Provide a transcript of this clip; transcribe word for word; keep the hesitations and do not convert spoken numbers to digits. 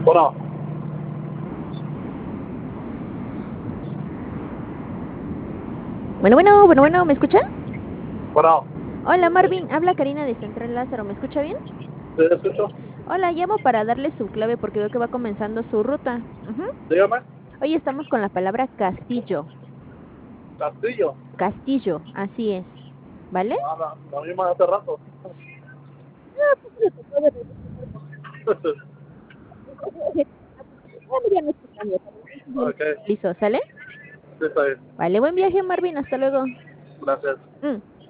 Bueno, Bueno, bueno, bueno, bueno, ¿me escuchan? bueno, Hola Marvin, habla Karina de Central Lázaro, ¿me escucha bien? ¿te escucho? Hola, llamo para darle su clave porque veo que va comenzando su ruta. Ujú. Dígame. Hoy estamos con la palabra castillo. Castillo. Castillo, así es. ¿Vale? Ah, la, la misma de hace rato. Ok, Listo, ¿sale? sí, está bien. Vale, buen viaje Marvin, hasta luego. Gracias. Mm.